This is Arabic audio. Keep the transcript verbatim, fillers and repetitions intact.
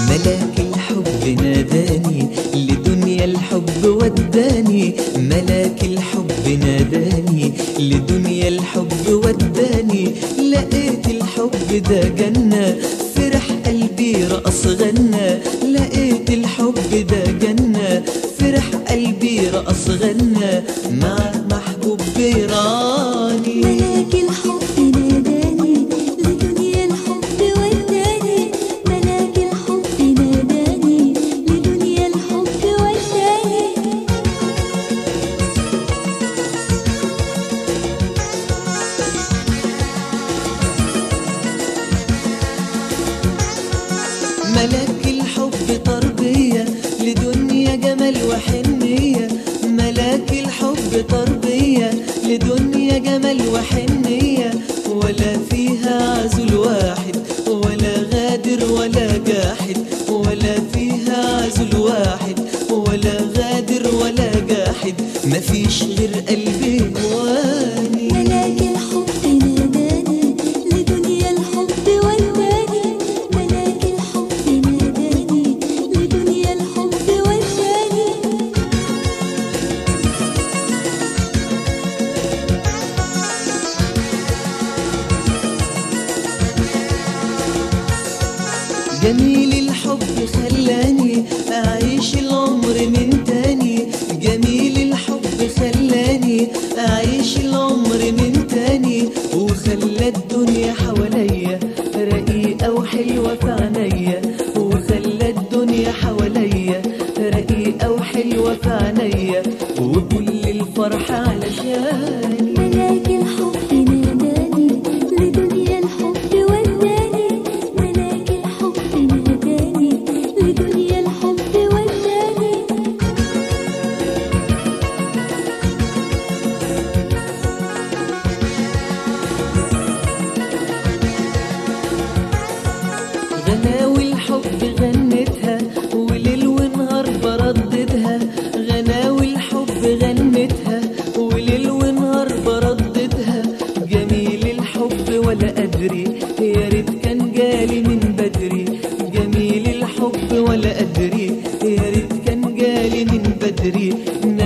ملاك الحب ناداني لدنيا الحب وداني، ملاك الحب ناداني لدنيا الحب وداني. لقيت الحب ده جنة، فرح قلبي رقص غنى. لقيت الحب ده جنة، فرح قلبي رقص غنى مع محبوب بيراني. ملاك الحب ناداني لدنيا الحب وداني، ملاك الحب ناداني لدنيا الحب وداني. ملاك الحب تربية لدنيا جمال وحنية، ملاك الحب تربية لدنيا جمال وحنية. ولا فيها عزل واحد ولا غادر ولا جاحد، ولا فيها عزل واحد ولا غادر ولا جاحد. مفيش غير قلبي هواني. ملاك الحب ناداني لدنيا الحب وداني، ملاك الحب ناداني لدنيا الحب وداني. جميل الحب خلاني أعيش العمر من تاني، جميل الحب خلاني أعيش العمر من تاني. وخلى الدنيا حواليا رقيقة وحلوة في عينيا، وخلى الدنيا حواليا رقيقة وحلوة في عينيا. وكل الفرح علشاني. ملاك الحب ناداني لدنيا الحب وداني، ملاك الحب ناداني لدنيا الحب وداني. غناوي الحب غنتها وليل ونهار برددها، غناوي الحب غنتها وليل ونهار برددها. جميل الحب ولا أدري يا ريت كان جالي من بدري، جميل الحب ولا أدري يا ريت كان جالي من بدري.